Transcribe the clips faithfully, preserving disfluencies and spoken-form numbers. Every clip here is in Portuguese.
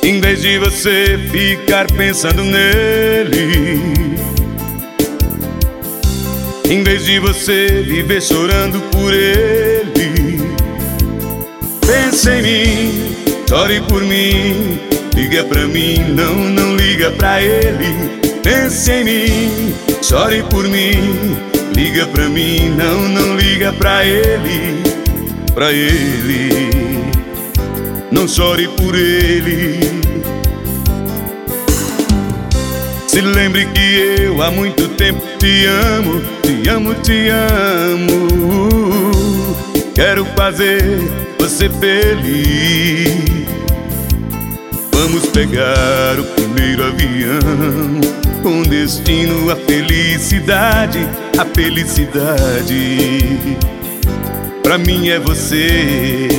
Em vez de você ficar pensando nele, em vez de você viver chorando por ele, pense em mim, chore por mim, liga pra mim, não, não liga pra ele. Pense em mim, chore por mim, liga pra mim, não, não liga pra ele, pra ele, não chore por ele. Se lembre que eu há muito tempo te amo, te amo, te amo. Quero fazer você feliz. Vamos pegar o primeiro avião com destino à felicidade, a felicidade. Pra mim é você.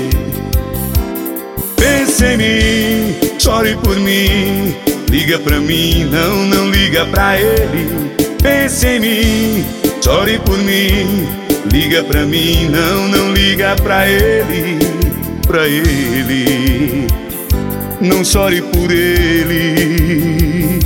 Pense em mim, chore por mim, liga pra mim, não, não liga pra ele. Pense em mim, chore por mim, liga pra mim, não, não liga pra ele, pra ele, não chore por ele.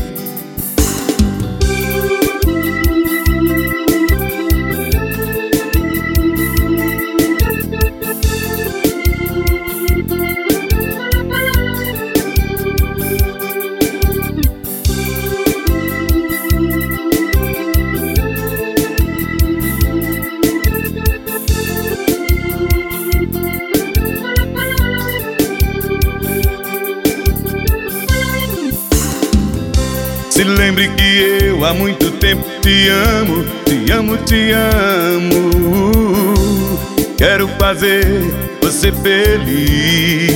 Se lembre que eu há muito tempo te amo, te amo, te amo. Quero fazer você feliz.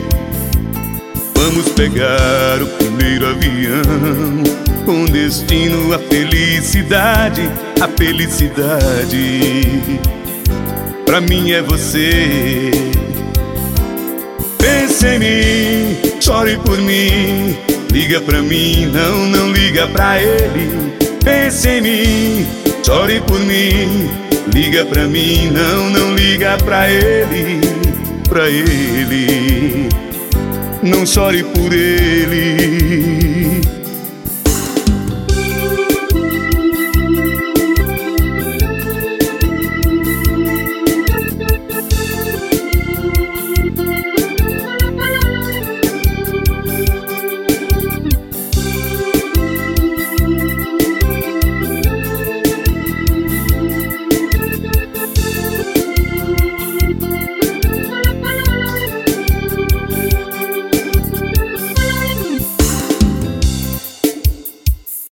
Vamos pegar o primeiro avião com destino à felicidade, a felicidade. Pra mim é você. Pense em mim, chore por mim, liga pra mim, não, não liga pra ele. Pense em mim, chore por mim, liga pra mim, não, não liga pra ele, pra ele, não chore por ele.